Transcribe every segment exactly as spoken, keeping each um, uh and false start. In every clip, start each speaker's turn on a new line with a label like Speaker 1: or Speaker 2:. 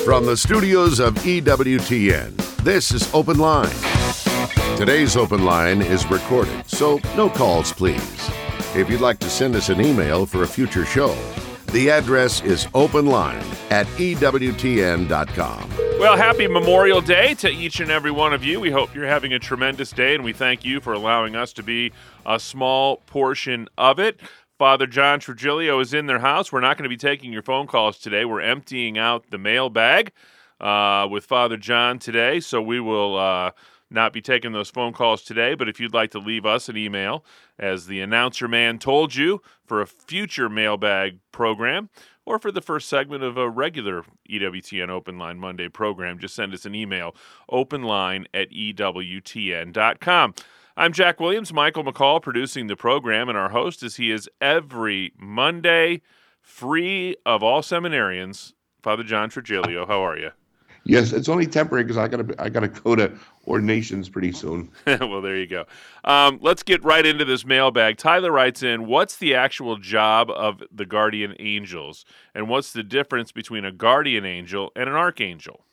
Speaker 1: From the studios of E W T N, this is Open Line. Today's Open Line is recorded, so no calls, please. If you'd like to send us an email for a future show, the address is openline at E W T N dot com.
Speaker 2: Well, happy Memorial Day to each and every one of you. We hope you're having a tremendous day, and we thank you for allowing us to be a small portion of it. Father John Trigilio is in their house. We're not going to be taking your phone calls today. We're emptying out the mailbag uh, with Father John today, so we will uh, not be taking those phone calls today. But if you'd like to leave us an email, as the announcer man told you, for a future mailbag program, or for the first segment of a regular E W T N Open Line Monday program, just send us an email, openline at E W T N dot com. I'm Jack Williams, Michael McCall producing the program, and our host, as he is every Monday, free of all seminarians, Father John Trigilio. How are you?
Speaker 3: Yes, it's only temporary because I gotta I gotta go to ordinations pretty soon.
Speaker 2: Well, there you go. Um, let's get right into this mailbag. Tyler writes in, what's the actual job of the guardian angels, and what's the difference between a guardian angel and an archangel?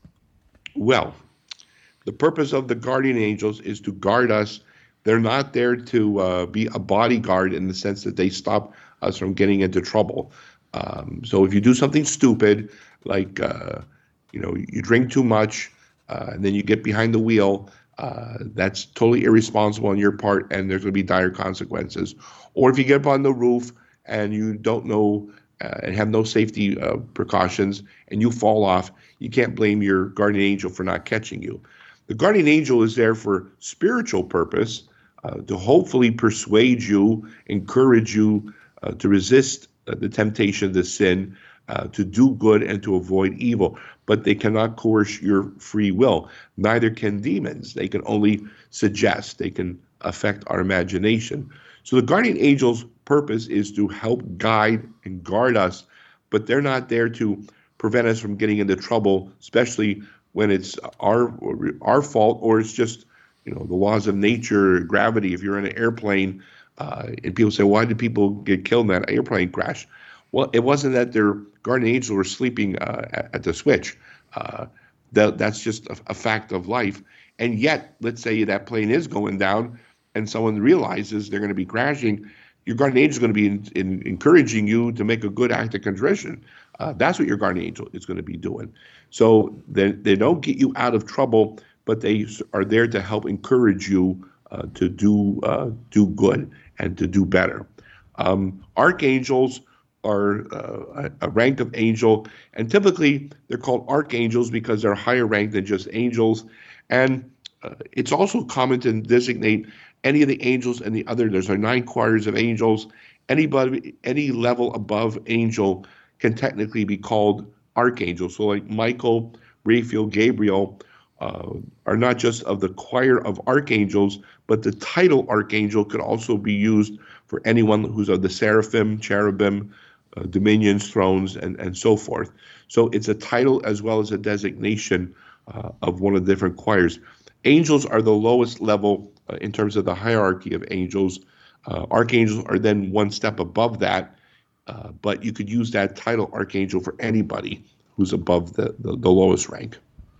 Speaker 3: Well, the purpose of the guardian angels is to guard us. They're not there to uh, be a bodyguard in the sense that they stop us from getting into trouble. Um, so if you do something stupid, like uh, you know, you drink too much, uh, and then you get behind the wheel, uh, that's totally irresponsible on your part, and there's going to be dire consequences. Or if you get up on the roof and you don't know uh, and have no safety uh, precautions, and you fall off, you can't blame your guardian angel for not catching you. The guardian angel is there for spiritual purpose, uh, to hopefully persuade you, encourage you uh, to resist uh, the temptation to sin, uh, to do good and to avoid evil. But they cannot coerce your free will. Neither can demons. They can only suggest. They can affect our imagination. So the guardian angel's purpose is to help guide and guard us, but they're not there to prevent us from getting into trouble, especially when it's our our fault, or it's just, you know, the laws of nature, gravity. If you're in an airplane uh, and people say, why did people get killed in that airplane crash? Well, it wasn't that their guardian angels were sleeping uh, at, at the switch. Uh, that, that's just a, a fact of life. And yet, let's say that plane is going down and someone realizes they're going to be crashing, your guardian angel is going to be in, in, encouraging you to make a good act of contrition. Uh, that's what your guardian angel is going to be doing. So they, they don't get you out of trouble, but they are there to help encourage you uh, to do uh, do good and to do better. Um, archangels are uh, a, a rank of angel, and typically they're called archangels because they're higher ranked than just angels. And uh, it's also common to designate any of the angels and the other. There's our nine choirs of angels. Anybody, any level above angel can technically be called archangel. So like Michael, Raphael, Gabriel uh, are not just of the choir of archangels, but the title archangel could also be used for anyone who's of the seraphim, cherubim, uh, dominions, thrones, and, and so forth. So it's a title as well as a designation uh, of one of the different choirs. Angels are the lowest level uh, in terms of the hierarchy of angels. Uh, archangels are then one step above that. Uh, but you could use that title archangel for anybody who's above the, the, the lowest rank.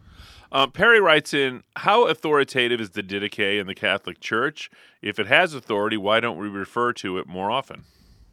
Speaker 2: Um, Perry writes in, how authoritative is the Didache in the Catholic Church? If it has authority, why don't we refer to it more often?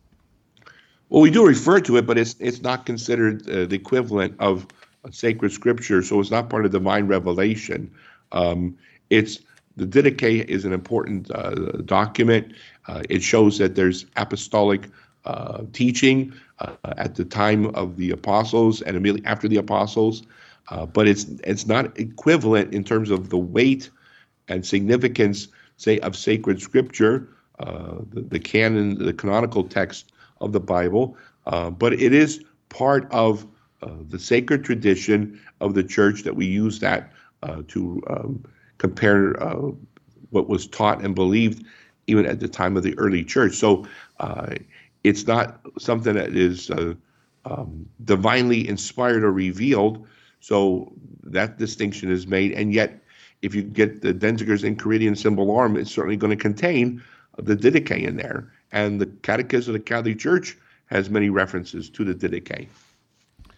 Speaker 3: Well, we do refer to it, but it's it's not considered uh, the equivalent of sacred scripture, so it's not part of divine revelation. Um, it's the Didache is an important uh, document. Uh, it shows that there's apostolic Uh, teaching uh, at the time of the apostles and immediately after the apostles, uh, but it's it's not equivalent in terms of the weight and significance, say, of sacred scripture, uh, the, the canon, the canonical text of the Bible, uh, but it is part of uh, the sacred tradition of the church that we use that uh, to um, compare uh, what was taught and believed even at the time of the early church. So uh, it's not something that is uh, um, divinely inspired or revealed. So that distinction is made. And yet, if you get the Denziger's Enchiridion Symbolorum, it's certainly going to contain the Didache in there. And the Catechism of the Catholic Church has many references to the Didache.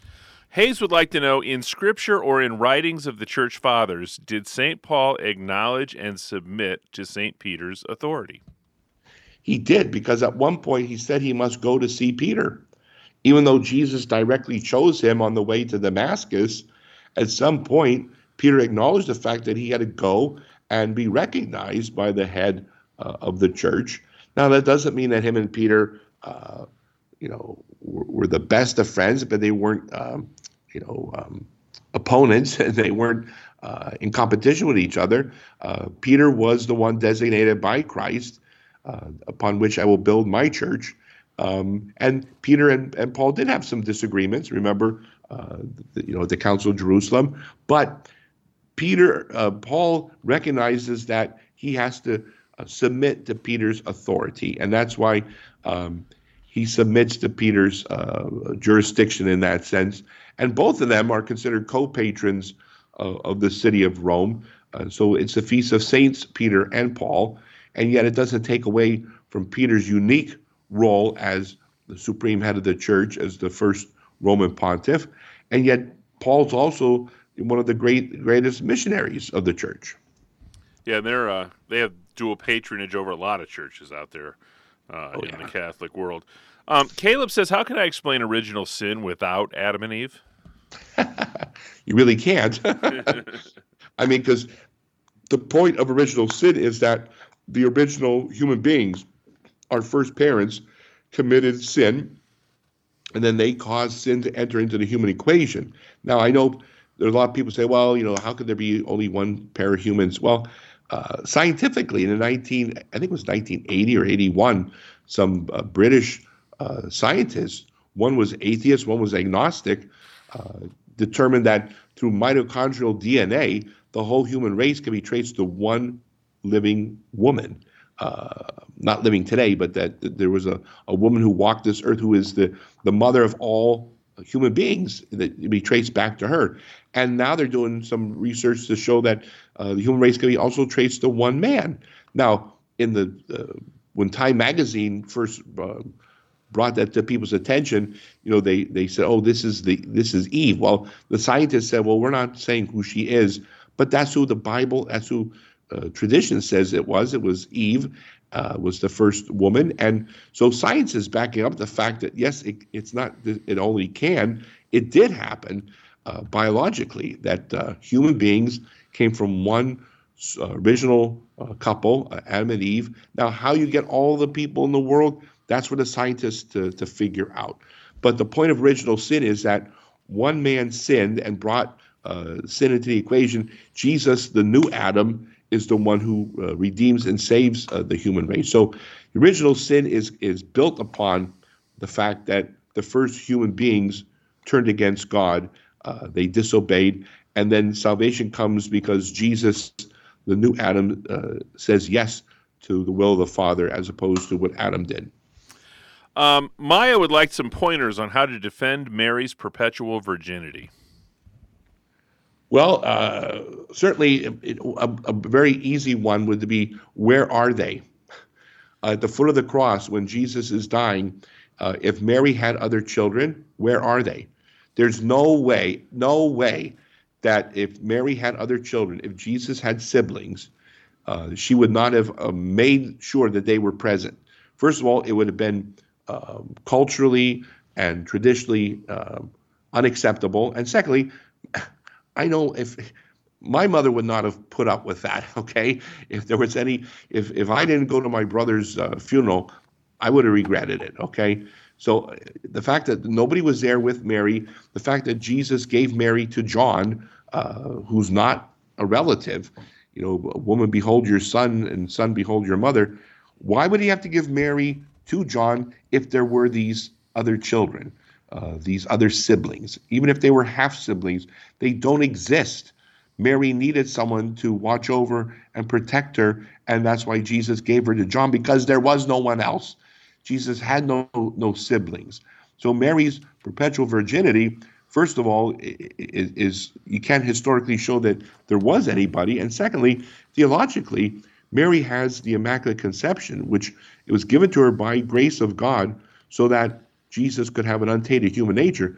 Speaker 2: Hayes would like to know, in Scripture or in writings of the Church Fathers, did Saint Paul acknowledge and submit to Saint Peter's authority?
Speaker 3: He did, because at one point he said he must go to see Peter. Even though Jesus directly chose him on the way to Damascus, at some point, Peter acknowledged the fact that he had to go and be recognized by the head uh, of the church. Now, that doesn't mean that him and Peter, uh, you know, were, were the best of friends, but they weren't, um, you know, um, opponents. They weren't uh, in competition with each other. Uh, Peter was the one designated by Christ, uh, upon which I will build my church. Um, and Peter and, and Paul did have some disagreements. Remember, uh, the, you know, the Council of Jerusalem. But Peter, uh, Paul recognizes that he has to uh, submit to Peter's authority, and that's why um, he submits to Peter's uh, jurisdiction in that sense. And both of them are considered co-patrons uh, of the city of Rome. Uh, so it's the feast of Saints Peter and Paul, and yet it doesn't take away from Peter's unique role as the supreme head of the church, as the first Roman pontiff, and yet Paul's also one of the great greatest missionaries of the church.
Speaker 2: Yeah, they're uh, they have dual patronage over a lot of churches out there uh,
Speaker 3: oh,
Speaker 2: in
Speaker 3: yeah.
Speaker 2: the Catholic world. Um, Caleb says, "How can I explain original sin without Adam and Eve?"
Speaker 3: You really can't. I mean, because the point of original sin is that the original human beings, our first parents, committed sin, and then they caused sin to enter into the human equation. Now, I know there's a lot of people say, well, you know, how could there be only one pair of humans? Well, uh, scientifically, in the nineteen, I think it was nineteen eighty or eighty-one, some uh, British uh, scientists, one was atheist, one was agnostic, uh, determined that through mitochondrial D N A, the whole human race can be traced to one living woman. Uh, not living today, but that, that there was a, a woman who walked this earth who is the, the mother of all human beings, that be traced back to her. And now they're doing some research to show that uh, the human race can be also traced to one man. Now, in the uh, when Time magazine first uh, brought that to people's attention, you know, they they said, oh, this is the this is Eve. Well, the scientists said, well, we're not saying who she is, but that's who the Bible, that's who Uh, tradition says it was. It was Eve, uh, was the first woman. And so science is backing up the fact that, yes, it, it's not, it only can, it did happen uh, biologically, that uh, human beings came from one uh, original uh, couple, uh, Adam and Eve. Now, how you get all the people in the world, that's for the scientists to, to figure out. But the point of original sin is that one man sinned and brought uh, sin into the equation. Jesus, the new Adam, is the one who uh, redeems and saves uh, the human race. So the original sin is is built upon the fact that the first human beings turned against God. Uh, they disobeyed. And then salvation comes because Jesus, the new Adam, uh, says yes to the will of the Father as opposed to what Adam did.
Speaker 2: Um, Maya would like some pointers on how to defend Mary's perpetual virginity.
Speaker 3: Well, uh, certainly it, a, a very easy one would be, where are they? Uh, at the foot of the cross, when Jesus is dying, uh, if Mary had other children, where are they? There's no way, no way that if Mary had other children, if Jesus had siblings, uh, she would not have uh, made sure that they were present. First of all, it would have been um, culturally and traditionally um, unacceptable. And secondly, I know if my mother would not have put up with that, okay? If there was any, if, if I didn't go to my brother's uh, funeral, I would have regretted it, okay? So the fact that nobody was there with Mary, the fact that Jesus gave Mary to John, uh, who's not a relative, you know, woman, behold your son, and son, behold your mother. Why would he have to give Mary to John if there were these other children? Uh, these other siblings, even if they were half siblings, they don't exist. Mary needed someone to watch over and protect her, and that's why Jesus gave her to John, because there was no one else. Jesus had no no siblings. So Mary's perpetual virginity, first of all, is, is you can't historically show that there was anybody, and secondly, theologically, Mary has the Immaculate Conception, which it was given to her by grace of God, so that Jesus could have an untainted human nature.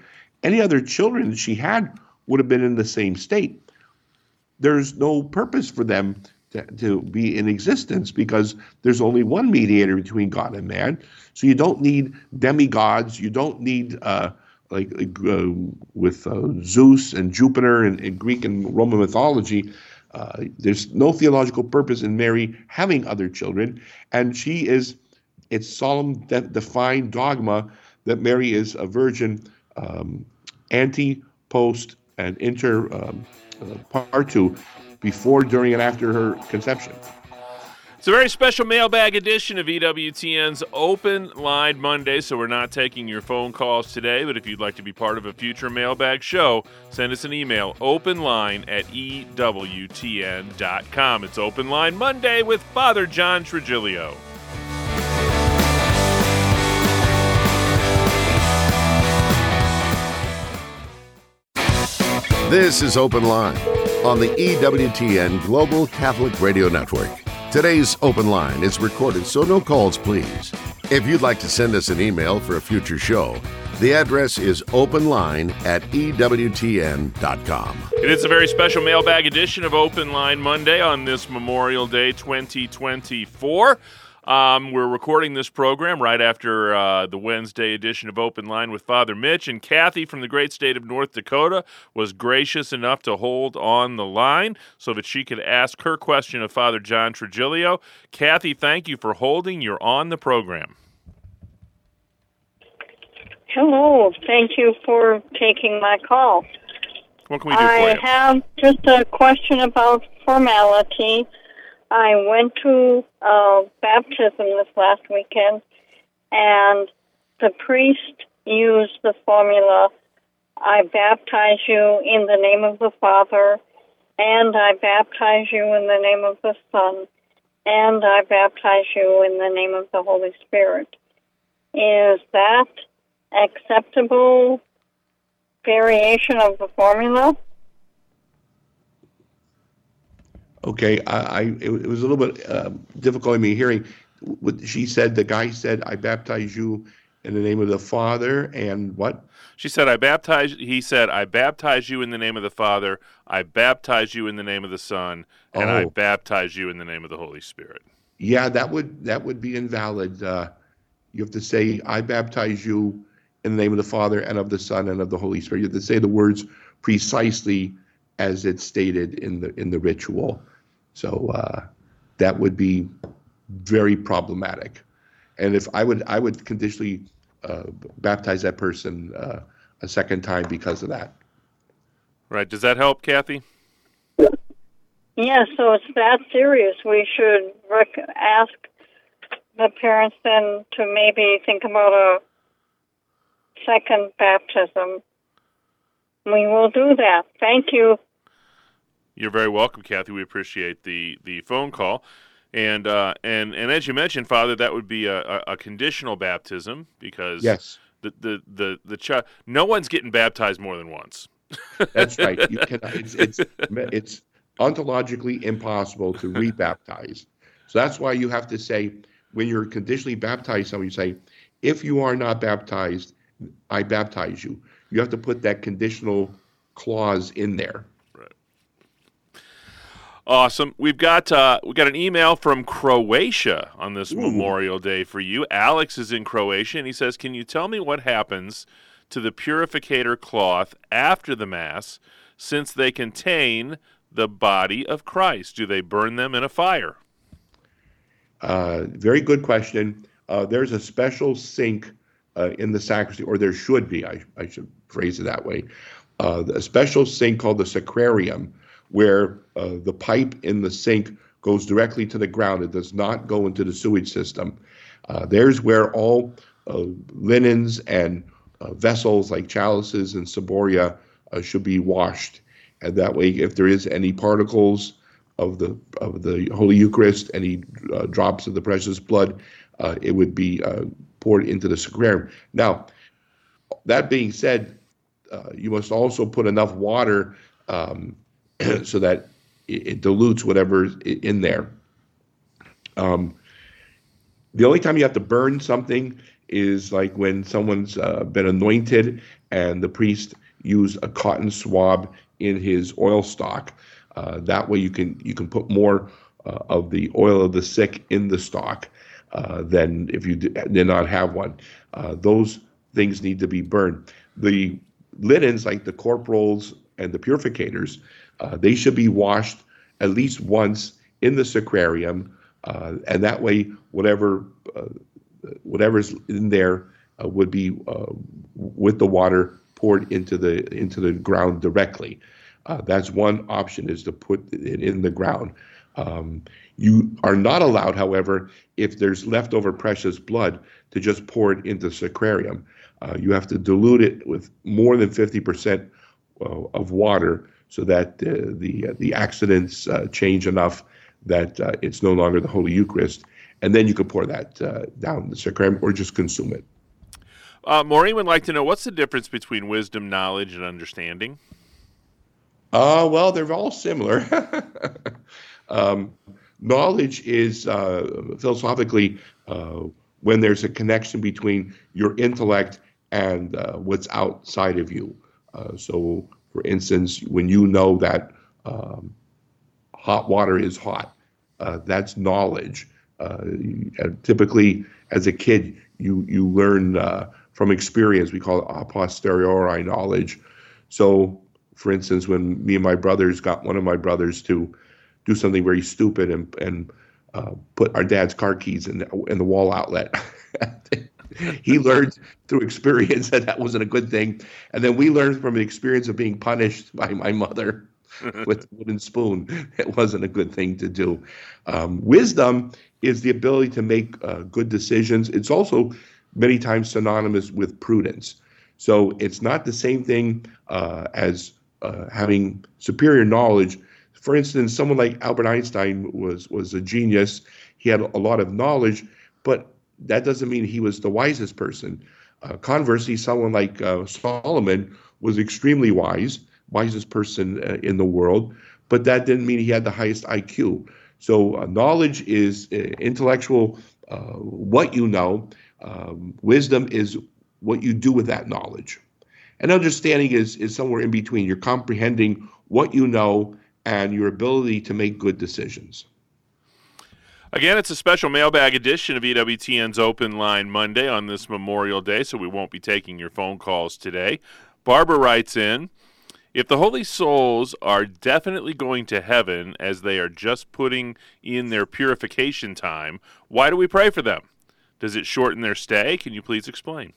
Speaker 3: any other children that she had would have been in the same state. There's no purpose for them to, to be in existence because there's only one mediator between God and man. So you don't need demigods. You don't need uh, like uh, with uh, Zeus and Jupiter and, and Greek and Roman mythology. Uh, there's no theological purpose in Mary having other children, and she is. It's solemn, de- defined dogma that Mary is a virgin, um, ante, post, and inter um, uh, partu, before, during, and after her conception.
Speaker 2: It's a very special mailbag edition of E W T N's Open Line Monday, so we're not taking your phone calls today, but if you'd like to be part of a future mailbag show, send us an email, openline at E W T N dot com. It's Open Line Monday with Father John Trigilio.
Speaker 1: This is Open Line on the E W T N Global Catholic Radio Network. Today's Open Line is recorded, so no calls, please. If you'd like to send us an email for a future show, the address is openline at E W T N dot com.
Speaker 2: It is a very special mailbag edition of Open Line Monday on this Memorial Day twenty twenty-four. Um, we're recording this program right after uh, the Wednesday edition of Open Line with Father Mitch, and Kathy from the great state of North Dakota was gracious enough to hold on the line so that she could ask her question of Father John Trigilio. Kathy, thank you for holding. You're on the program.
Speaker 4: Hello. Thank you for taking my call.
Speaker 2: What can we do for
Speaker 4: I
Speaker 2: you?
Speaker 4: I have just a question about formality. I went to uh, baptism this last weekend, and the priest used the formula, I baptize you in the name of the Father, and I baptize you in the name of the Son, and I baptize you in the name of the Holy Spirit. Is that acceptable variation of the formula?
Speaker 3: Okay, I, I it, it was a little bit uh, difficult in me hearing. What she said, the guy said, "I baptize you in the name of the Father," and what?
Speaker 2: She said, "I baptize." He said, "I baptize you in the name of the Father. I baptize you in the name of the Son, and
Speaker 3: Oh.
Speaker 2: I baptize you in the name of the Holy Spirit."
Speaker 3: Yeah, that would that would be invalid. Uh, you have to say, "I baptize you in the name of the Father and of the Son and of the Holy Spirit." You have to say the words precisely as it's stated in the in the ritual. So uh, that would be very problematic. And if I would I would conditionally uh, baptize that person uh, a second time because of that.
Speaker 2: Right. Does that help, Kathy?
Speaker 4: Yeah, so it's that serious. We should rec- ask the parents then to maybe think about a second baptism. We will do that. Thank you.
Speaker 2: You're very welcome, Kathy. We appreciate the, the phone call. And uh, and and as you mentioned, Father, that would be a, a, a conditional baptism because
Speaker 3: Yes,
Speaker 2: the the the, the child, no one's getting baptized more than once.
Speaker 3: that's right. You cannot. It's it's it's ontologically impossible to rebaptize. So that's why you have to say when you're conditionally baptized, somebody say, "If you are not baptized, I baptize you." You have to put that conditional clause in there.
Speaker 2: Awesome. We've got uh, we got an email from Croatia on this
Speaker 3: Ooh.
Speaker 2: Memorial Day for you. Alex is in Croatia, and he says, "Can you tell me what happens to the purificator cloth after the Mass, since they contain the body of Christ? Do they burn them in a fire?"
Speaker 3: Uh, very good question. Uh, there's a special sink uh, in the sacristy, or there should be. I, I should phrase it that way. Uh, a special sink called the sacrarium, where uh, the pipe in the sink goes directly to the ground. It does not go into the sewage system. Uh, there's where all uh, linens and uh, vessels like chalices and ciboria uh, should be washed. And that way, if there is any particles of the of the Holy Eucharist, any uh, drops of the precious blood, uh, it would be uh, poured into the sacrarium. Now, that being said, uh, you must also put enough water um, so that it, it dilutes whatever's in there. Um, the only time you have to burn something is like when someone's uh, been anointed and the priest use a cotton swab in his oil stock. Uh, that way you can you can put more uh, of the oil of the sick in the stock uh, than if you did, did not have one. Uh, those things need to be burned. The linens, like the corporals and the purificators, uh, they should be washed at least once in the sacrarium, uh, and that way whatever uh, whatever's in there uh, would be uh, with the water poured into the into the ground directly. Uh, that's one option, is to put it in the ground. Um, you are not allowed, however, if there's leftover precious blood, to just pour it into the sacrarium. Uh, you have to dilute it with more than fifty percent uh, of water, so that uh, the uh, the accidents uh, change enough that uh, it's no longer the Holy Eucharist. And then you can pour that uh, down the sacrarium or just consume it.
Speaker 2: Uh, Maureen would like to know, what's the difference between wisdom, knowledge, and understanding?
Speaker 3: Uh, well, they're all similar. um, knowledge is uh, philosophically uh, when there's a connection between your intellect and uh, what's outside of you. Uh, so, for instance, when you know that um, hot water is hot, uh, that's knowledge. Uh, typically, as a kid, you you learn uh, from experience. We call it a posteriori knowledge. So, for instance, when me and my brothers got one of my brothers to do something very stupid and and uh, put our dad's car keys in the, in the wall outlet, he learned through experience that that wasn't a good thing. And then we learned from the experience of being punished by my mother with a wooden spoon. It wasn't a good thing to do. Um, wisdom is the ability to make uh, good decisions. It's also many times synonymous with prudence. So it's not the same thing uh, as uh, having superior knowledge. For instance, someone like Albert Einstein was was a genius. He had a lot of knowledge, but that doesn't mean he was the wisest person. Uh, conversely, someone like uh, Solomon was extremely wise, wisest person uh, in the world, but that didn't mean he had the highest I Q. So uh, knowledge is uh, intellectual, uh, what you know. Um, wisdom is what you do with that knowledge. And understanding is, is somewhere in between. You're comprehending what you know and your ability to make good decisions.
Speaker 2: Again, it's a special mailbag edition of E W T N's Open Line Monday on this Memorial Day, so we won't be taking your phone calls today. Barbara writes in, if the holy souls are definitely going to heaven as they are just putting in their purification time, why do we pray for them? Does it shorten their stay? Can you please explain?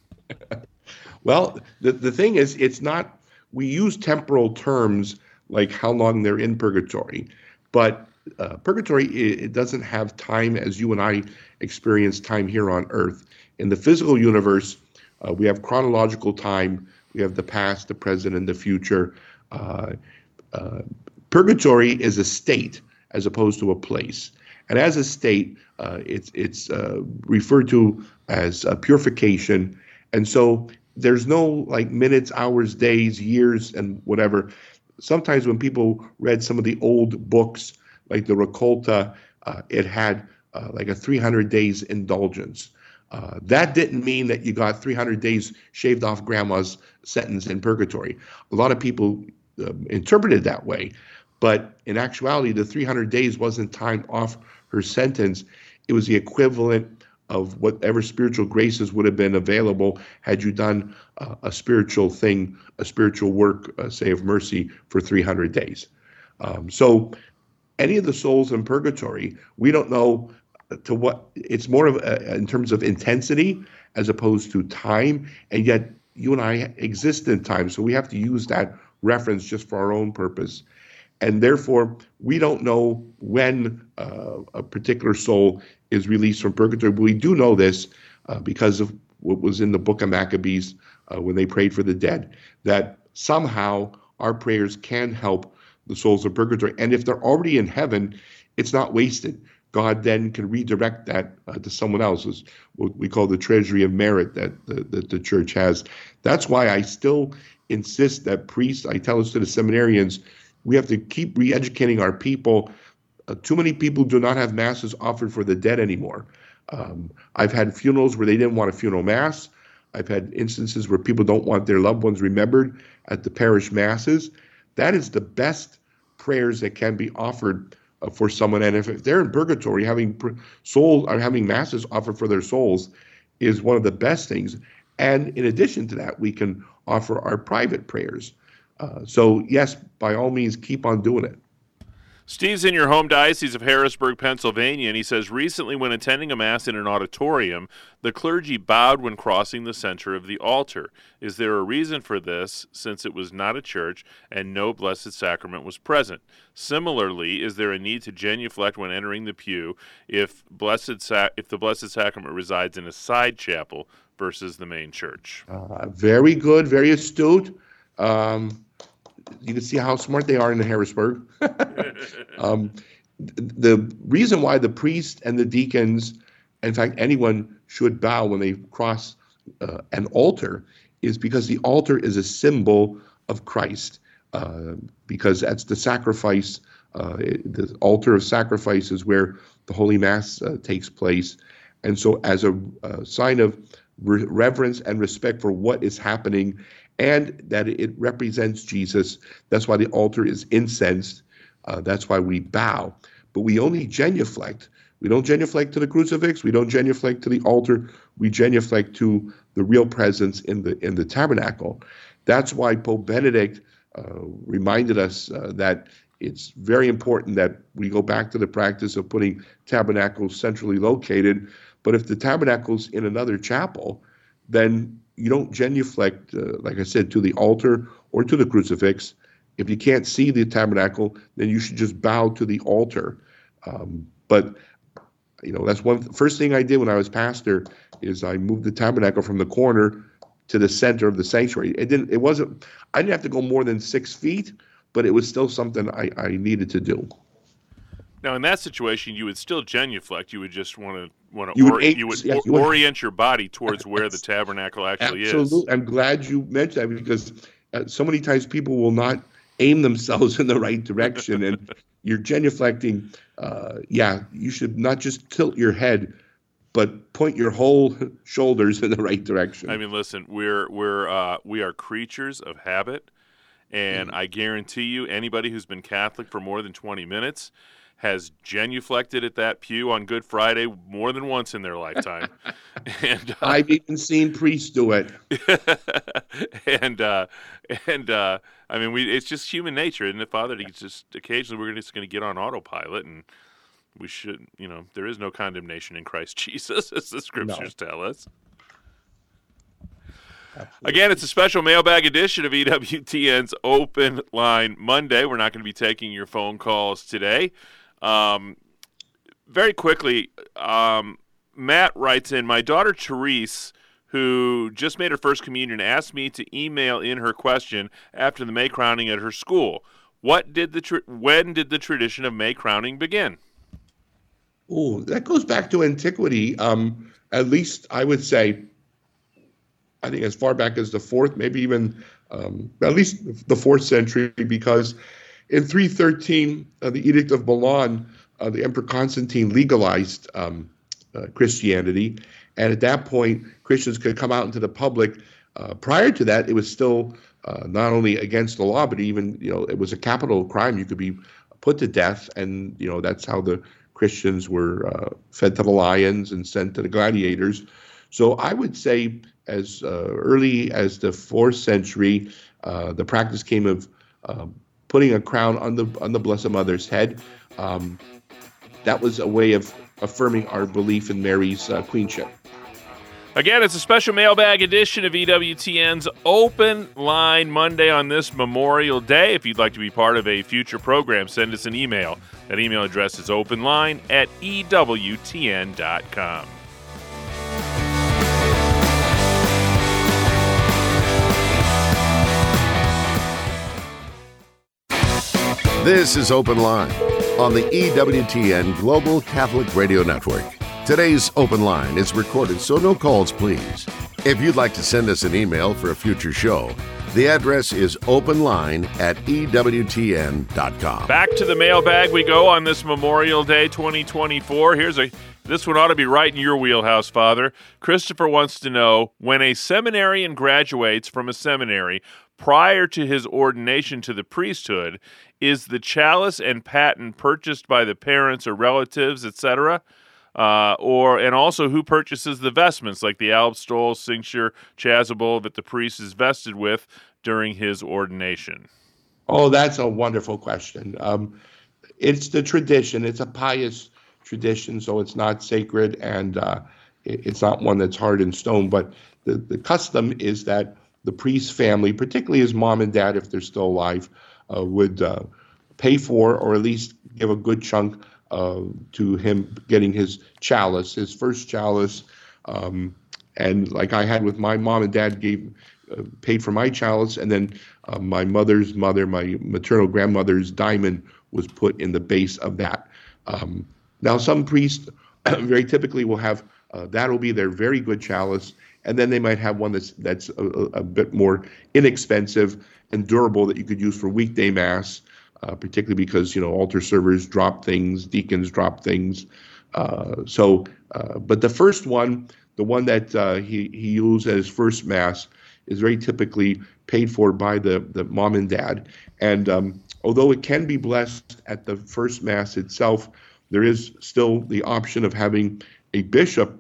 Speaker 3: Well, the, the thing is, it's not, we use temporal terms like how long they're in purgatory, but uh, purgatory, it, it doesn't have time as you and I experience time here on earth. In the physical universe, uh, we have chronological time, we have the past, the present, and the future. Uh, uh, purgatory is a state as opposed to a place. And as a state, uh, it's it's uh, referred to as uh, purification. And so there's no like minutes, hours, days, years, and whatever. Sometimes when people read some of the old books, like the Raccolta, uh, it had uh, like a three hundred days indulgence. Uh, that didn't mean that you got three hundred days shaved off grandma's sentence in purgatory. A lot of people uh, interpreted that way. But in actuality, the three hundred days wasn't time off her sentence. It was the equivalent of whatever spiritual graces would have been available had you done uh, a spiritual thing, a spiritual work, uh, say, of mercy for three hundred days. Um, so any of the souls in purgatory, we don't know to what, it's more of a, in terms of intensity as opposed to time, and yet you and I exist in time, so we have to use that reference just for our own purpose. And therefore, we don't know when uh, a particular soul is released from purgatory. But we do know this uh, because of what was in the book of Maccabees uh, when they prayed for the dead, that somehow our prayers can help the souls of purgatory. And if they're already in heaven, it's not wasted. God then can redirect that uh, to someone else, is what we call the treasury of merit that the, that the church has. That's why I still insist that priests, I tell us to the seminarians, we have to keep re-educating our people. Uh, too many people do not have masses offered for the dead anymore. Um, I've had funerals where they didn't want a funeral mass. I've had instances where people don't want their loved ones remembered at the parish masses. That is the best prayers that can be offered uh, for someone. And if they're in purgatory, having pr- soul or having masses offered for their souls is one of the best things. And in addition to that, we can offer our private prayers. Uh, so yes, by all means, keep on doing it.
Speaker 2: Steve's in your home diocese of Harrisburg, Pennsylvania, and he says, recently when attending a Mass in an auditorium, the clergy bowed when crossing the center of the altar. Is there a reason for this, since it was not a church and no Blessed Sacrament was present? Similarly, is there a need to genuflect when entering the pew if, blessed Sa- if the Blessed Sacrament resides in a side chapel versus the main church?
Speaker 3: Uh, very good, very astute. Um, You can see how smart they are in Harrisburg. um, the reason why the priest and the deacons, in fact, anyone should bow when they cross uh, an altar is because the altar is a symbol of Christ, uh, because that's the sacrifice. Uh, it, the altar of sacrifice is where the Holy Mass uh, takes place. And so as a, a sign of re- reverence and respect for what is happening, and that it represents Jesus. That's why the altar is incensed. Uh, that's why we bow. But we only genuflect. We don't genuflect to the crucifix. We don't genuflect to the altar. We genuflect to the real presence in the in the tabernacle. That's why Pope Benedict uh, reminded us uh, that it's very important that we go back to the practice of putting tabernacles centrally located. But if the tabernacle's in another chapel, then you don't genuflect, uh, like I said, to the altar or to the crucifix. If you can't see the tabernacle, then you should just bow to the altar. Um, but, you know, that's one first thing I did when I was pastor is I moved the tabernacle from the corner to the center of the sanctuary. It didn't. It wasn't. I didn't have to go more than six feet, but it was still something I, I needed to do.
Speaker 2: Now, in that situation, you would still genuflect. You would just want to want to
Speaker 3: You would
Speaker 2: or,
Speaker 3: aim-
Speaker 2: you would
Speaker 3: yeah,
Speaker 2: or-
Speaker 3: you would-
Speaker 2: orient your body towards where the tabernacle actually
Speaker 3: Absolutely.
Speaker 2: is.
Speaker 3: I'm glad you mentioned that because uh, so many times people will not aim themselves in the right direction, and you're genuflecting. Uh, yeah, you should not just tilt your head, but point your whole shoulders in the right direction.
Speaker 2: I mean, listen, we're we're uh, we are creatures of habit, and
Speaker 3: Mm.
Speaker 2: I guarantee you, anybody who's been Catholic for more than twenty minutes has genuflected at that pew on Good Friday more than once in their lifetime. and uh,
Speaker 3: I've even seen priests do it.
Speaker 2: and uh, and uh, I mean, we it's just human nature, isn't it, Father? To just occasionally we're just going to get on autopilot, and we should, you know, there is no condemnation in Christ Jesus, as the scriptures
Speaker 3: No.
Speaker 2: tell us.
Speaker 3: Absolutely.
Speaker 2: Again, it's a special mailbag edition of E W T N's Open Line Monday. We're not going to be taking your phone calls today. Um, very quickly, um, Matt writes in, my daughter Therese, who just made her first communion, asked me to email in her question after the May crowning at her school. What did the tra- when did the tradition of May crowning begin?
Speaker 3: Oh, that goes back to antiquity. Um, at least I would say, I think as far back as the fourth, maybe even um, at least the fourth century, because in three thirteen, uh, the Edict of Milan, uh, the Emperor Constantine legalized um, uh, Christianity. And at that point, Christians could come out into the public. Uh, prior to that, it was still uh, not only against the law, but even, you know, it was a capital crime. You could be put to death. And, you know, that's how the Christians were uh, fed to the lions and sent to the gladiators. So I would say as uh, early as the fourth century, uh, the practice came of uh, putting a crown on the on the Blessed Mother's head. Um, that was a way of affirming our belief in Mary's uh, queenship.
Speaker 2: Again, it's a special mailbag edition of E W T N's Open Line Monday on this Memorial Day. If you'd like to be part of a future program, send us an email. That email address is openline at E W T N dot com.
Speaker 1: This is Open Line on the E W T N Global Catholic Radio Network. Today's Open Line is recorded, so no calls, please. If you'd like to send us an email for a future show, the address is openline at E W T N dot com.
Speaker 2: Back to the mailbag we go on this Memorial Day twenty twenty-four. Here's a This one ought to be right in your wheelhouse, Father. Christopher wants to know, when a seminarian graduates from a seminary prior to his ordination to the priesthood, is the chalice and paten purchased by the parents or relatives, et cetera? Uh, or and also who purchases the vestments like the alb, stole, cincture, chasuble that the priest is vested with during his ordination?
Speaker 3: Oh, that's a wonderful question. Um, it's the tradition. It's a pious tradition, so it's not sacred, and uh, it, it's not one that's hard in stone. But the, the custom is that the priest's family, particularly his mom and dad, if they're still alive, uh, would uh, pay for, or at least give a good chunk uh, to him getting his chalice, his first chalice. Um, and like I had with my mom and dad, gave uh, paid for my chalice, and then uh, my mother's mother, my maternal grandmother's diamond was put in the base of that. Um, Now, some priests very typically will have, uh, that'll be their very good chalice, and then they might have one that's that's a, a bit more inexpensive and durable that you could use for weekday mass, uh, particularly because, you know, altar servers drop things, deacons drop things. Uh, so, uh, but the first one, the one that uh, he, he used at his first mass, is very typically paid for by the, the mom and dad. And um, although it can be blessed at the first mass itself, there is still the option of having a bishop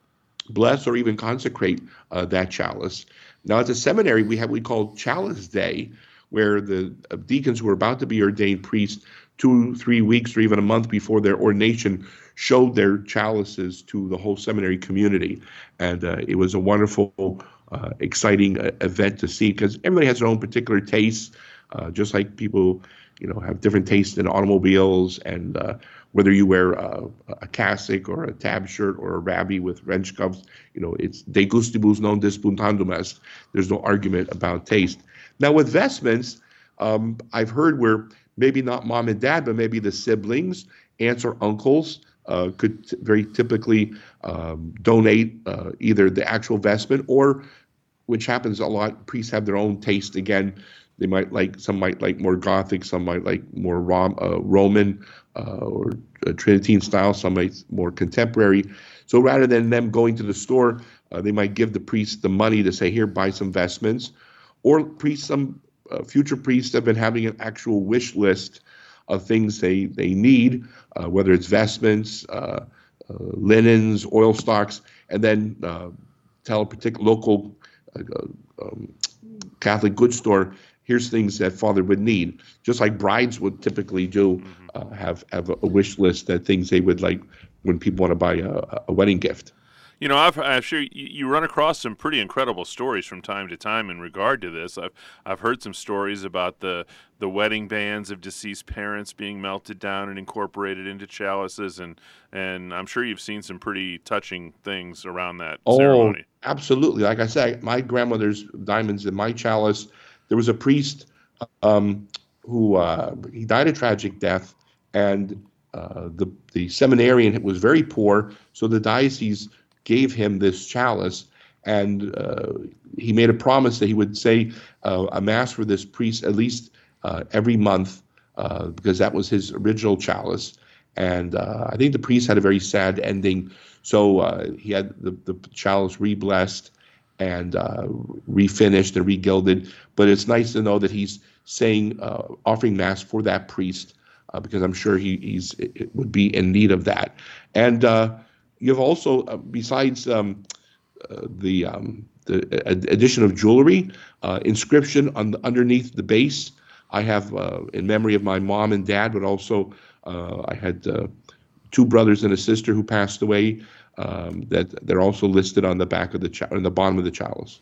Speaker 3: bless or even consecrate uh, that chalice. Now, at the seminary, we have what we call Chalice Day, where the uh, deacons who are about to be ordained priests two, three weeks, or even a month before their ordination showed their chalices to the whole seminary community. And uh, it was a wonderful, uh, exciting uh, event to see, because everybody has their own particular tastes, uh, just like people, you know, have different tastes in automobiles, and uh, whether you wear uh, a cassock or a tab shirt or a rabbi with wrench cuffs, you know, it's de gustibus non disputandum est. There's no argument about taste. Now, with vestments, um, I've heard where maybe not mom and dad, but maybe the siblings, aunts or uncles, uh, could t- very typically um, donate uh, either the actual vestment, or, which happens a lot, priests have their own taste again. They might like, some might like more Gothic, some might like more Rom, uh, Roman uh, or uh, Tridentine style, some might more contemporary. So rather than them going to the store, uh, they might give the priest the money to say, here, buy some vestments. Or priests, some uh, future priests have been having an actual wish list of things they, they need, uh, whether it's vestments, uh, uh, linens, oil stocks, and then uh, tell a particular local uh, um, Catholic goods store, here's things that Father would need, just like brides would typically do, uh, have have a wish list, that things they would like when people want to buy a, a wedding gift.
Speaker 2: You know, I've, I'm sure you, you run across some pretty incredible stories from time to time in regard to this. I've I've heard some stories about the the wedding bands of deceased parents being melted down and incorporated into chalices, and and I'm sure you've seen some pretty touching things around that
Speaker 3: oh,
Speaker 2: ceremony.
Speaker 3: Absolutely. Like I said, my grandmother's diamonds in my chalice. There was a priest um, who uh, he died a tragic death, and uh, the the seminarian was very poor, so the diocese gave him this chalice, and uh, he made a promise that he would say uh, a mass for this priest at least uh, every month, uh, because that was his original chalice. And uh, I think the priest had a very sad ending, so uh, he had the, the chalice re-blessed and uh, refinished and regilded. But it's nice to know that he's saying, uh, offering mass for that priest, uh, because I'm sure he he's it would be in need of that. And uh, you have also, uh, besides um, uh, the um, the addition of jewelry, uh, inscription on the, underneath the base. I have uh, in memory of my mom and dad, but also uh, I had uh, two brothers and a sister who passed away. Um, that they're also listed on the back of the ch- on the bottom of the chalice.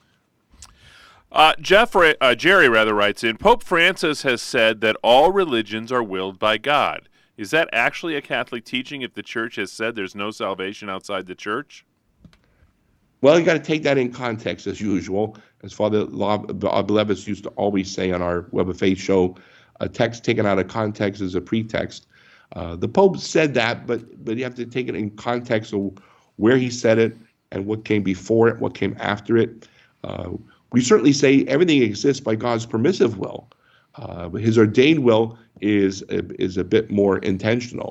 Speaker 2: Uh, Jeffrey, uh, Jerry rather writes in, Pope Francis has said that all religions are willed by God. Is that actually a Catholic teaching if the Church has said there's no salvation outside the Church?
Speaker 3: Well, you got to take that in context, as usual. As Father Abelevitz used to always say on our Web of Faith show, a text taken out of context is a pretext. Uh, the Pope said that, but but you have to take it in context of where he said it and what came before it, what came after it. Uh, we certainly say everything exists by God's permissive will. Uh, but his ordained will is a, is a bit more intentional.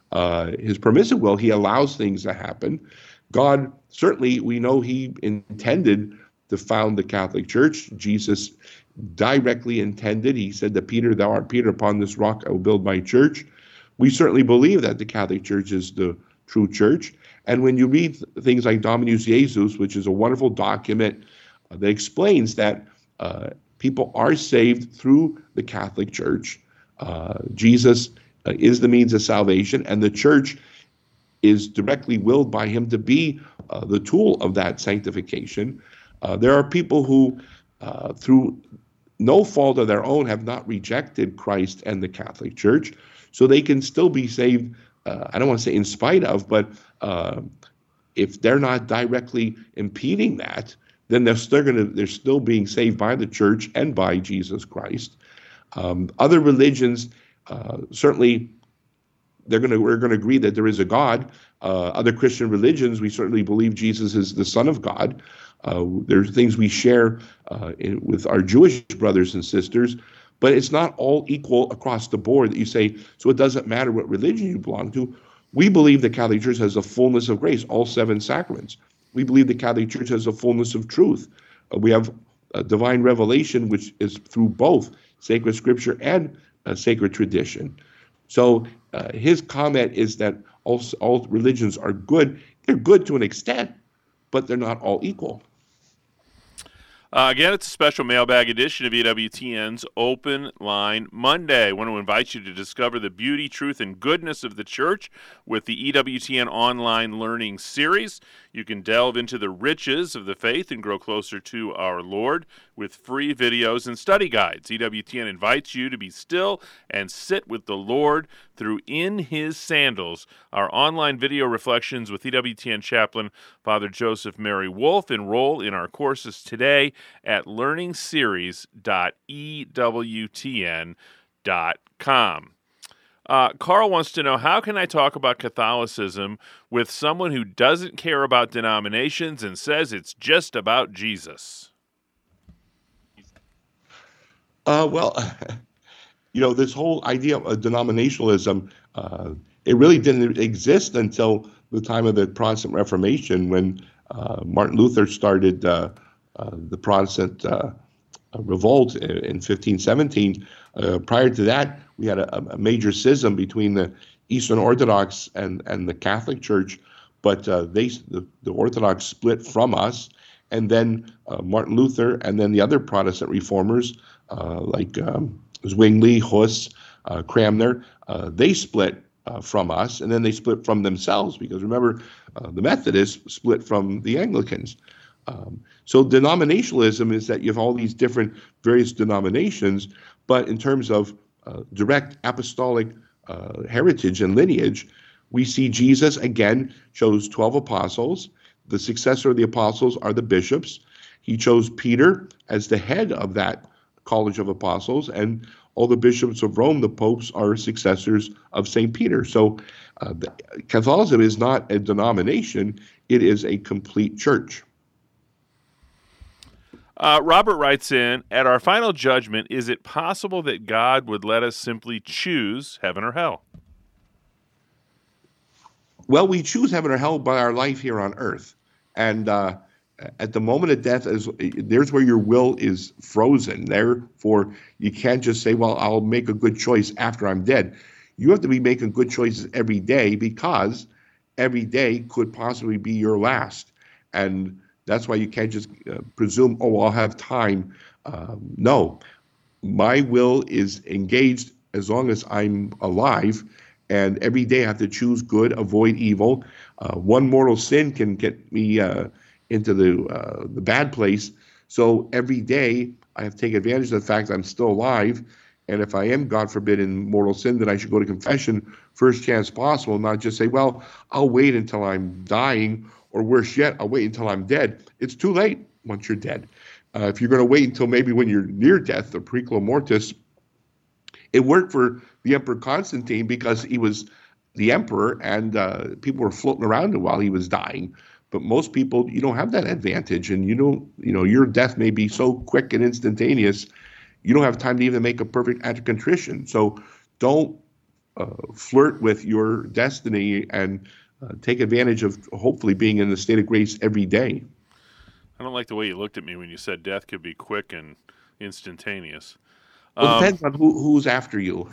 Speaker 3: uh, his permissive will, he allows things to happen. God, certainly, we know he intended to found the Catholic Church. Jesus directly intended. He said to Peter, "Thou art Peter, upon this rock I will build my church." We certainly believe that the Catholic Church is the true church. And when you read things like Dominus Jesus, which is a wonderful document uh, that explains that uh, people are saved through the Catholic Church, uh, Jesus uh, is the means of salvation, and the church is directly willed by him to be uh, the tool of that sanctification. Uh, there are people who, uh, through no fault of their own, have not rejected Christ and the Catholic Church, so they can still be saved. Uh, I don't want to say in spite of, but uh, if they're not directly impeding that, then they're still going to they're still being saved by the Church and by Jesus Christ. Um, other religions, uh, certainly, they're going to we're going to agree that there is a God. Uh, other Christian religions, we certainly believe Jesus is the Son of God. Uh, there's things we share uh, in, with our Jewish brothers and sisters, but it's not all equal across the board that you say, so it doesn't matter what religion you belong to. We believe the Catholic Church has a fullness of grace, all seven sacraments. We believe the Catholic Church has a fullness of truth. Uh, we have a divine revelation, which is through both sacred scripture and uh, sacred tradition. So uh, his comment is that all, all religions are good. They're good to an extent, but they're not all equal.
Speaker 2: Uh, again, it's a special mailbag edition of E W T N's Open Line Monday. I want to invite you to discover the beauty, truth, and goodness of the Church with the E W T N Online Learning Series. You can delve into the riches of the faith and grow closer to our Lord with free videos and study guides. E W T N invites you to be still and sit with the Lord through In His Sandals, our online video reflections with E W T N chaplain Father Joseph Mary Wolf. Enroll in our courses today at learning series dot e w t n dot com. Uh, Carl wants to know, how can I talk about Catholicism with someone who doesn't care about denominations and says it's just about Jesus?
Speaker 3: Uh, well, you know, this whole idea of denominationalism, uh, it really didn't exist until the time of the Protestant Reformation, when uh, Martin Luther started uh, uh, the Protestant uh, revolt in fifteen seventeen. Uh, prior to that, we had a, a major schism between the Eastern Orthodox and, and the Catholic Church, but uh, they the, the Orthodox split from us, and then uh, Martin Luther and then the other Protestant reformers uh, like um, Zwingli, Huss, uh, Cranmer, uh, they split uh, from us, and then they split from themselves, because remember, uh, the Methodists split from the Anglicans. Um, so denominationalism is that you have all these different various denominations, but in terms of uh, direct apostolic uh, heritage and lineage, we see Jesus, again, chose twelve apostles. The successor of the apostles are the bishops. He chose Peter as the head of that college of apostles, and all the bishops of Rome, the popes, are successors of Saint Peter. So uh, Catholicism is not a denomination, it is a complete church.
Speaker 2: Uh, Robert writes in, at our final judgment, is it possible that God would let us simply choose heaven or hell?
Speaker 3: Well, we choose heaven or hell by our life here on earth. And uh, at the moment of death, is there's where your will is frozen. Therefore, you can't just say, well, I'll make a good choice after I'm dead. You have to be making good choices every day, because every day could possibly be your last. And that's why you can't just uh, presume, oh, I'll have time. Um, no, my will is engaged as long as I'm alive, and every day I have to choose good, avoid evil. Uh, one mortal sin can get me uh, into the uh, the bad place. So every day I have to take advantage of the fact that I'm still alive. And if I am, God forbid, in mortal sin, then I should go to confession first chance possible, not just say, well, I'll wait until I'm dying, or worse yet, I'll wait until I'm dead. It's too late once you're dead. Uh, if you're going to wait until maybe when you're near death, the preclo mortis, it worked for the Emperor Constantine because he was the emperor, and uh, people were floating around him while he was dying. But most people, you don't have that advantage, and you don't, you know, your death may be so quick and instantaneous, you don't have time to even make a perfect act of contrition. So don't uh, flirt with your destiny and uh, take advantage of hopefully being in the state of grace every day.
Speaker 2: I don't like the way you looked at me when you said death could be quick and instantaneous.
Speaker 3: Well, it
Speaker 2: Um,
Speaker 3: depends on who, who's after you.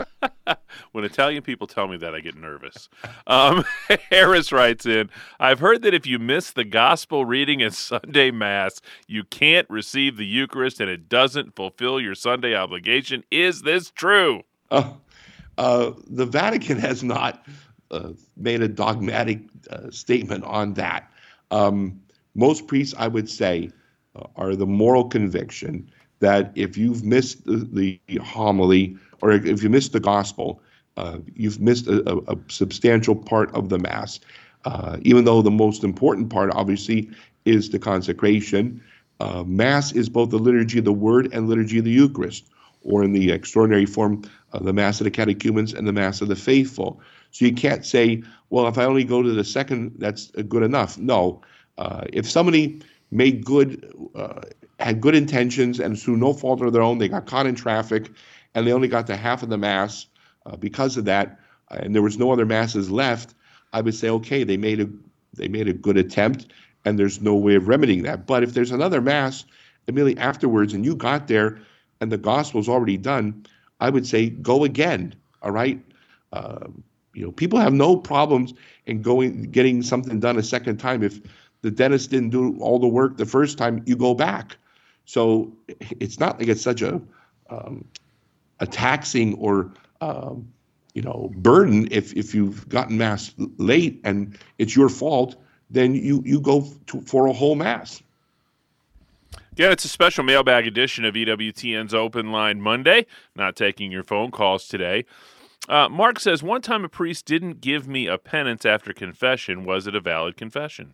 Speaker 2: When Italian people tell me that, I get nervous. Um, Harris writes in, I've heard that if you miss the gospel reading at Sunday Mass, you can't receive the Eucharist and it doesn't fulfill your Sunday obligation. Is this true?
Speaker 3: Uh, uh, the Vatican has not uh, made a dogmatic uh, statement on that. Um, most priests, I would say, uh, are the moral conviction that if you've missed the, the homily or if you missed the gospel, uh, you've missed a, a, a substantial part of the Mass. Uh, even though the most important part, obviously, is the consecration, uh, Mass is both the liturgy of the Word and liturgy of the Eucharist, or in the extraordinary form, uh, the Mass of the Catechumens and the Mass of the Faithful. So you can't say, well, if I only go to the second, that's good enough. No. Uh, if somebody made good, uh, had good intentions, and through no fault of their own, they got caught in traffic, and they only got to half of the Mass uh, because of that, uh, and there was no other Masses left, I would say, okay, they made a they made a good attempt, and there's no way of remedying that. But if there's another Mass immediately afterwards, and you got there, and the gospel's already done, I would say go again. All right, uh, you know, people have no problems in going getting something done a second time. If the dentist didn't do all the work the first time, you go back. So it's not like it's such a um, a taxing or um, you know burden. If if you've gotten Mass late and it's your fault, then you you go to, for a whole Mass.
Speaker 2: Yeah, it's a special mailbag edition of E W T N's Open Line Monday. Not taking your phone calls today. Uh, Mark says, one time a priest didn't give me a penance after confession. Was it a valid confession?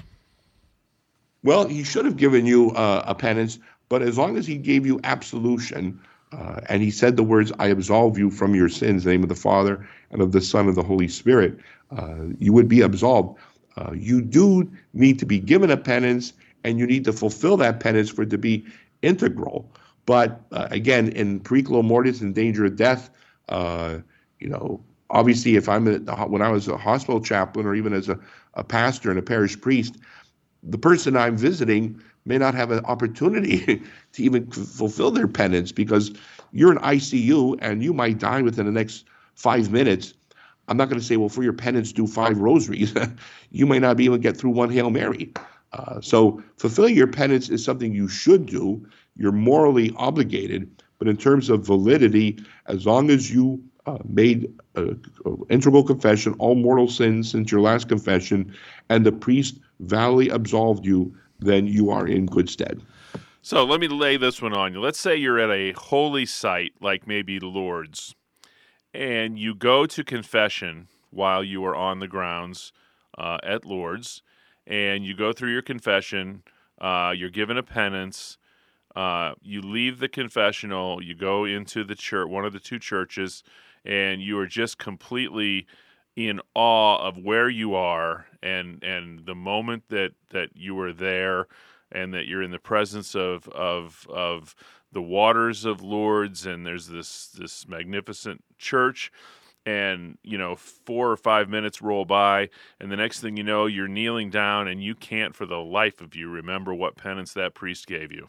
Speaker 3: Well, he should have given you uh, a penance, but as long as he gave you absolution uh, and he said the words, I absolve you from your sins, in the name of the Father and of the Son and of the Holy Spirit, uh, you would be absolved. Uh, you do need to be given a penance, and you need to fulfill that penance for it to be integral. But uh, again, in periculo mortis, in danger of death, uh, you know, obviously if I'm at the, when I was a hospital chaplain or even as a, a pastor and a parish priest, the person I'm visiting may not have an opportunity to even f- fulfill their penance because you're in I C U and you might die within the next five minutes. I'm not going to say, well, for your penance, do five rosaries. You may not be able to get through one Hail Mary. Uh, so fulfilling your penance is something you should do. You're morally obligated. But in terms of validity, as long as you uh, made an integral confession, all mortal sins since your last confession, and the priest validly absolved you, then you are in good stead.
Speaker 2: So let me lay this one on you. Let's say you're at a holy site, like maybe Lourdes, and you go to confession while you are on the grounds uh, at Lourdes, and you go through your confession, uh, you're given a penance, uh, you leave the confessional, you go into the church, one of the two churches, and you are just completely in awe of where you are and and the moment that, that you are there and that you're in the presence of of of the waters of Lourdes, and there's this this magnificent church. And, you know, four or five minutes roll by, and the next thing you know, you're kneeling down, and you can't for the life of you remember what penance that priest gave you.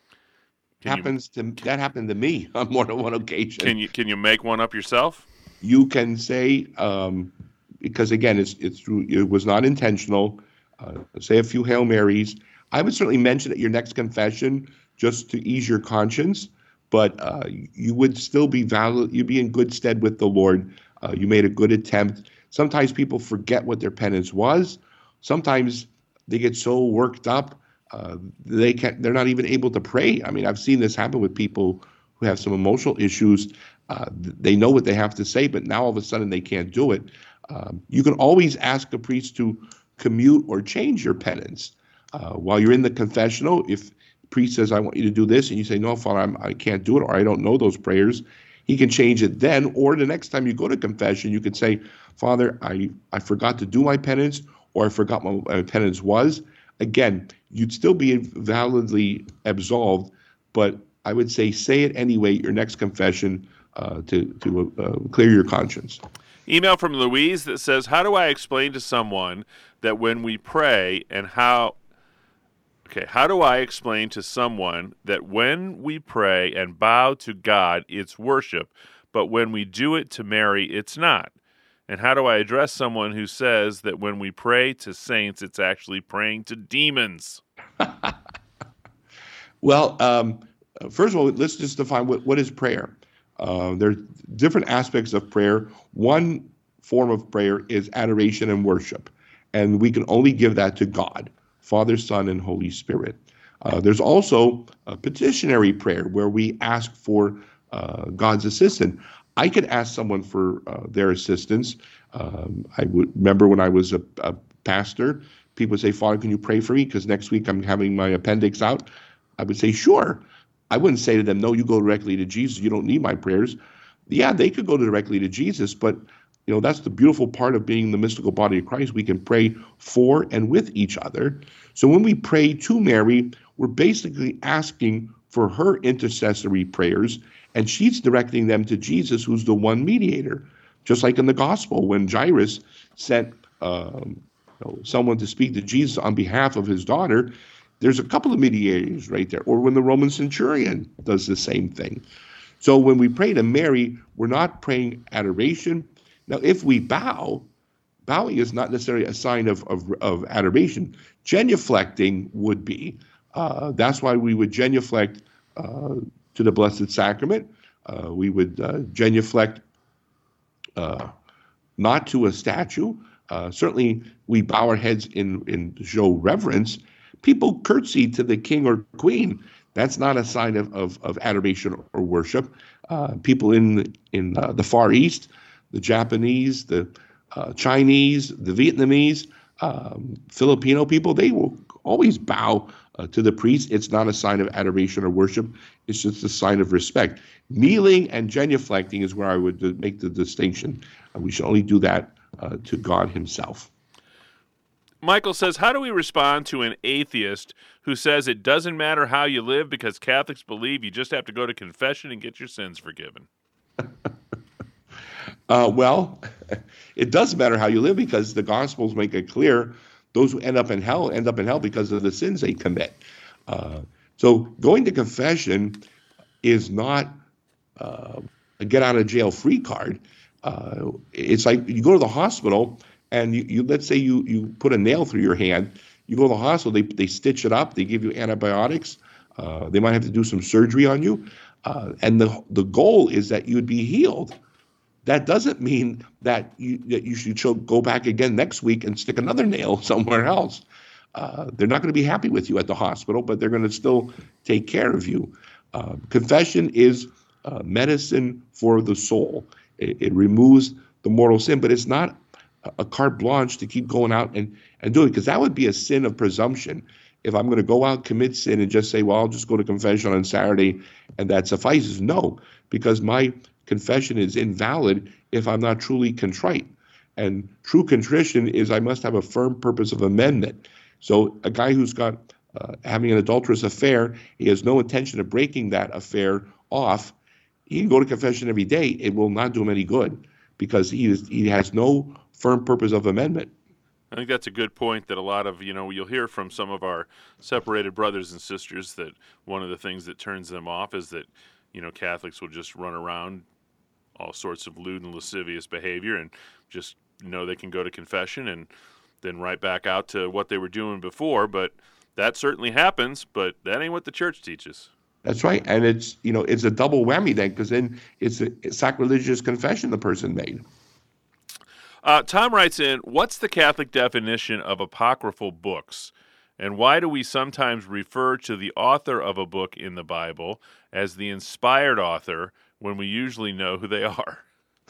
Speaker 2: Can
Speaker 3: happens
Speaker 2: you,
Speaker 3: to that happened to me on more than one occasion.
Speaker 2: Can you can you make one up yourself?
Speaker 3: You can say, um, because again, it's it's it was not intentional. Uh, say a few Hail Marys. I would certainly mention at your next confession just to ease your conscience. But uh, you would still be valid. You'd be in good stead with the Lord. Uh, you made a good attempt. Sometimes people forget what their penance was. Sometimes they get so worked up uh, they can't. They're not even able to pray. I mean, I've seen this happen with people who have some emotional issues. Uh, they know what they have to say, but now all of a sudden they can't do it. Um, you can always ask a priest to commute or change your penance uh, while you're in the confessional. If priest says, I want you to do this, and you say, no, Father, I'm, I can't do it, or I don't know those prayers, he can change it then. Or the next time you go to confession, you can say, Father, I, I forgot to do my penance, or I forgot what my penance was. Again, you'd still be validly absolved, but I would say say it anyway, your next confession, uh, to to uh, clear your conscience.
Speaker 2: Email from Louise that says, how do I explain to someone that when we pray and how okay, how do I explain to someone that when we pray and bow to God, it's worship, but when we do it to Mary, it's not? And how do I address someone who says that when we pray to saints, it's actually praying to demons?
Speaker 3: Well, um, first of all, let's just define what, what is prayer. Uh, there's different aspects of prayer. One form of prayer is adoration and worship, and we can only give that to God, Father, Son, and Holy Spirit. Uh, there's also a petitionary prayer where we ask for uh, God's assistance. I could ask someone for uh, their assistance. Um, I would remember when I was a, a pastor, people would say, Father, can you pray for me? Because next week I'm having my appendix out. I would say, sure. I wouldn't say to them, no, you go directly to Jesus. You don't need my prayers. Yeah, they could go directly to Jesus, but you know that's the beautiful part of being the mystical body of Christ. We can pray for and with each other. So when we pray to Mary, we're basically asking for her intercessory prayers, and she's directing them to Jesus, who's the one mediator. Just like in the gospel, when Jairus sent um, you know, someone to speak to Jesus on behalf of his daughter, there's a couple of mediators right there. Or when the Roman centurion does the same thing. So when we pray to Mary, we're not praying adoration. Now, if we bow, bowing is not necessarily a sign of, of, of adoration. Genuflecting would be. Uh, that's why we would genuflect uh, to the Blessed Sacrament. Uh, we would uh, genuflect uh, not to a statue. Uh, certainly, we bow our heads in, in to show reverence. People curtsy to the king or queen. That's not a sign of, of, of adoration or worship. Uh, people in in uh, the Far East, the Japanese, the uh, Chinese, the Vietnamese, um, Filipino people, they will always bow uh, to the priest. It's not a sign of adoration or worship. It's just a sign of respect. Kneeling and genuflecting is where I would make the distinction. Uh, we should only do that uh, to God himself.
Speaker 2: Michael says, how do we respond to an atheist who says it doesn't matter how you live because Catholics believe you just have to go to confession and get your sins forgiven?
Speaker 3: uh, well, it does matter how you live because the Gospels make it clear those who end up in hell end up in hell because of the sins they commit. Uh, so going to confession is not uh, a get-out-of-jail-free card. Uh, it's like you go to the hospital and you, you let's say you, you put a nail through your hand. You go to the hospital, they they stitch it up, they give you antibiotics. Uh, they might have to do some surgery on you. Uh, and the the goal is that you would be healed. That doesn't mean that you that you should go back again next week and stick another nail somewhere else. Uh, they're not going to be happy with you at the hospital, but they're going to still take care of you. Uh, confession is uh, medicine for the soul. It, it removes the mortal sin, but it's not a carte blanche to keep going out and, and doing it, because that would be a sin of presumption. If I'm going to go out, commit sin, and just say, well, I'll just go to confession on Saturday and that suffices. No, because my confession is invalid if I'm not truly contrite. And true contrition is I must have a firm purpose of amendment. So a guy who's got uh, having an adulterous affair, he has no intention of breaking that affair off. He can go to confession every day. It will not do him any good because he is, he has no firm purpose of amendment.
Speaker 2: I think that's a good point that a lot of, you know, you'll hear from some of our separated brothers and sisters that one of the things that turns them off is that, you know, Catholics will just run around all sorts of lewd and lascivious behavior and just know they can go to confession and then right back out to what they were doing before. But that certainly happens, but that ain't what the church teaches.
Speaker 3: That's right. And it's, you know, it's a double whammy then, because then it's a sacrilegious confession the person made.
Speaker 2: Uh, Tom writes in, what's the Catholic definition of apocryphal books? And why do we sometimes refer to the author of a book in the Bible as the inspired author when we usually know who they are?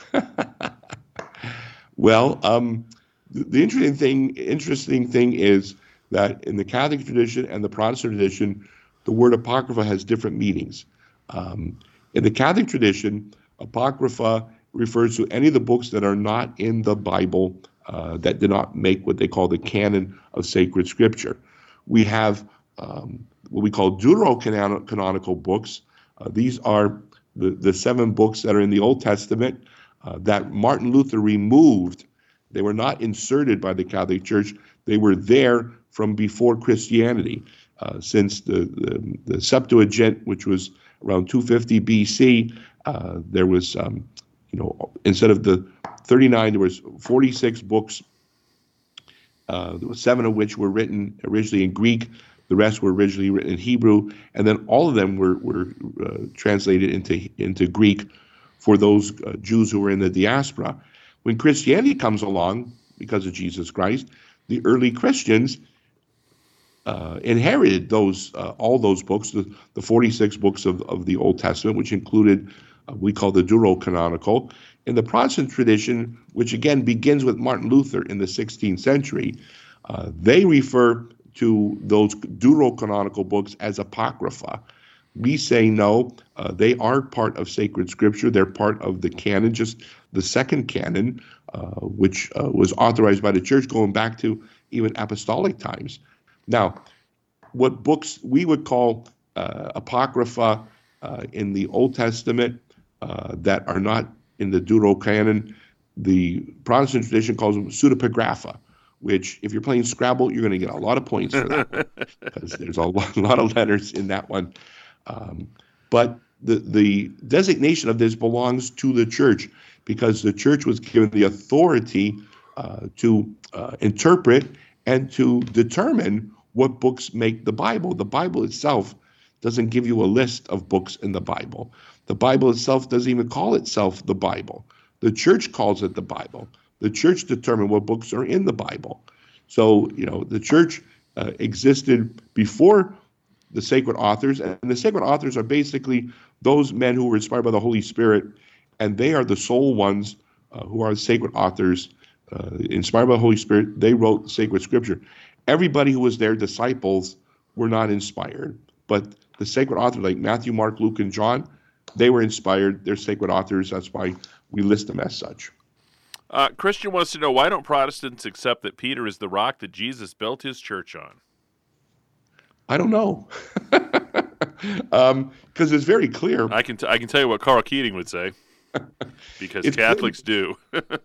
Speaker 3: Well, um, the interesting thing, interesting thing is that in the Catholic tradition and the Protestant tradition, the word apocrypha has different meanings. Um, in the Catholic tradition, apocrypha refers to any of the books that are not in the Bible, uh, that do not make what they call the canon of sacred scripture. We have um, what we call deuterocanonical books. Uh, these are the, the seven books that are in the Old Testament uh, that Martin Luther removed. They were not inserted by the Catholic Church. They were there from before Christianity, uh, since the, the, the Septuagint, which was around two fifty B C, uh, there was, um, you know, instead of the thirty-nine, there was forty-six books, uh, seven of which were written originally in Greek. The rest were originally written in Hebrew, and then all of them were, were uh, translated into, into Greek for those uh, Jews who were in the diaspora. When Christianity comes along, because of Jesus Christ, the early Christians uh, inherited those uh, all those books, the, the forty-six books of, of the Old Testament, which included uh, we call the Deuterocanonical. In the Protestant tradition, which again begins with Martin Luther in the sixteenth century, uh, they refer to those Deuterocanonical books as Apocrypha. We say no, uh, they are part of sacred scripture. They're part of the canon, just the second canon, uh, which uh, was authorized by the church going back to even apostolic times. Now, what books we would call uh, Apocrypha uh, in the Old Testament uh, that are not in the Deuterocanon, the Protestant tradition calls them pseudepigrapha, which if you're playing Scrabble, you're going to get a lot of points for that because there's a lot, a lot of letters in that one. Um, but the, the designation of this belongs to the church because the church was given the authority uh, to uh, interpret and to determine what books make the Bible. The Bible itself doesn't give you a list of books in the Bible. The Bible itself doesn't even call itself the Bible. The church calls it the Bible. The church determined what books are in the Bible. So, you know, the church uh, existed before the sacred authors, and the sacred authors are basically those men who were inspired by the Holy Spirit, and they are the sole ones uh, who are sacred authors, uh, inspired by the Holy Spirit. They wrote sacred scripture. Everybody who was their disciples were not inspired, but the sacred authors like Matthew, Mark, Luke, and John, they were inspired. They're sacred authors. That's why we list them as such.
Speaker 2: Uh, Christian wants to know, why don't Protestants accept that Peter is the rock that Jesus built his church on?
Speaker 3: I don't know, because um, it's very clear.
Speaker 2: I can t- I can tell you what Carl Keating would say, because
Speaker 3: It's
Speaker 2: Catholics do.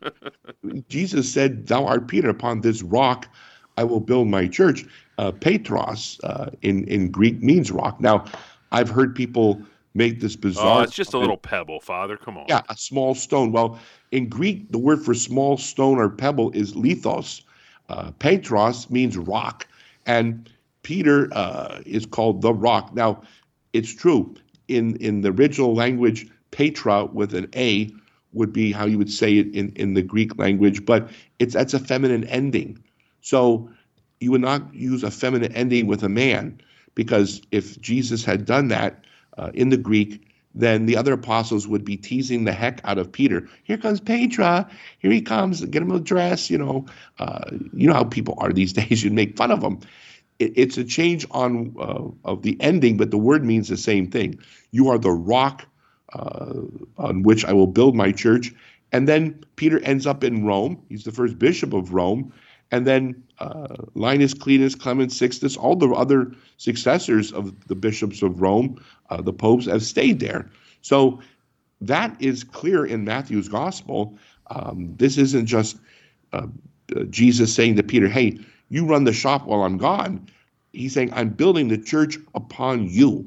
Speaker 3: Jesus said, "Thou art Peter; upon this rock I will build my church." Uh, Petros uh, in in Greek means rock. Now, I've heard people make this bizarre.
Speaker 2: Oh, it's just a little pebble, Father. Come on.
Speaker 3: Yeah, a small stone. Well, in Greek, the word for small stone or pebble is lithos. Uh, Petros means rock, and Peter uh, is called the rock. Now, it's true. In in the original language, Petra with an A would be how you would say it in, in the Greek language, but it's that's a feminine ending. So you would not use a feminine ending with a man, because if Jesus had done that uh, in the Greek, then the other apostles would be teasing the heck out of Peter. Here comes Petra. Here he comes. Get him a dress. You know, uh, you know how people are these days. You'd make fun of them. It's a change on uh, of the ending, but the word means the same thing. You are the rock uh, on which I will build my church. And then Peter ends up in Rome. He's the first bishop of Rome. And then uh, Linus, Cletus, Clement, Sixtus, all the other successors of the bishops of Rome, uh, the popes, have stayed there. So that is clear in Matthew's gospel. Um, this isn't just uh, Jesus saying to Peter, hey, you run the shop while I'm gone. He's saying, I'm building the church upon you.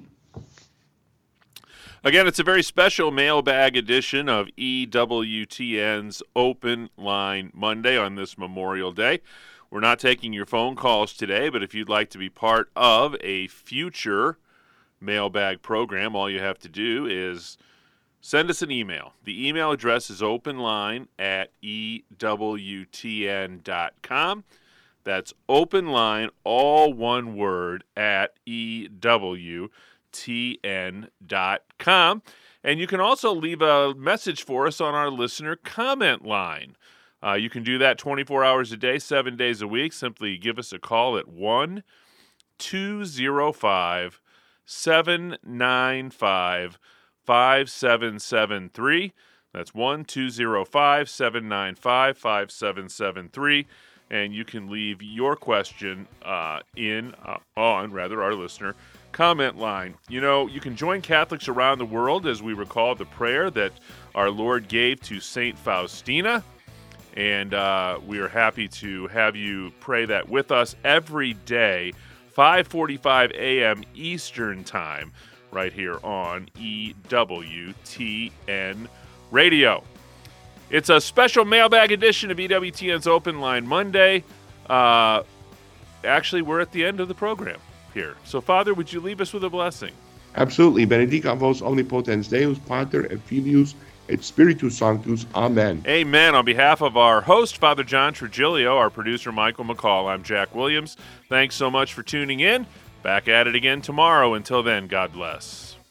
Speaker 2: Again, it's a very special mailbag edition of E W T N's Open Line Monday on this Memorial Day. We're not taking your phone calls today, but if you'd like to be part of a future mailbag program, all you have to do is send us an email. The email address is openline at E W T N dot com. That's openline, all one word, at E W T N dot com. And you can also leave a message for us on our listener comment line. Uh, you can do that twenty-four hours a day, seven days a week. Simply give us a call at one two zero five, seven nine five, five seven seven three. That's one two zero five, seven nine five, five seven seven three. And you can leave your question uh, in uh, on, rather, our listener comment line. You know, you can join Catholics around the world as we recall the prayer that our Lord gave to Saint Faustina. And uh, we are happy to have you pray that with us every day, five forty-five a.m. Eastern Time, right here on E W T N Radio. It's a special mailbag edition of E W T N's Open Line Monday. Uh, actually, we're at the end of the program here. So, Father, would you leave us with a blessing?
Speaker 3: Absolutely. Benedicat vos omnipotens Deus, Pater et Filius et Spiritus Sanctus. Amen.
Speaker 2: Amen. On behalf of our host, Father John Trigilio, our producer, Michael McCall, I'm Jack Williams. Thanks so much for tuning in. Back at it again tomorrow. Until then, God bless.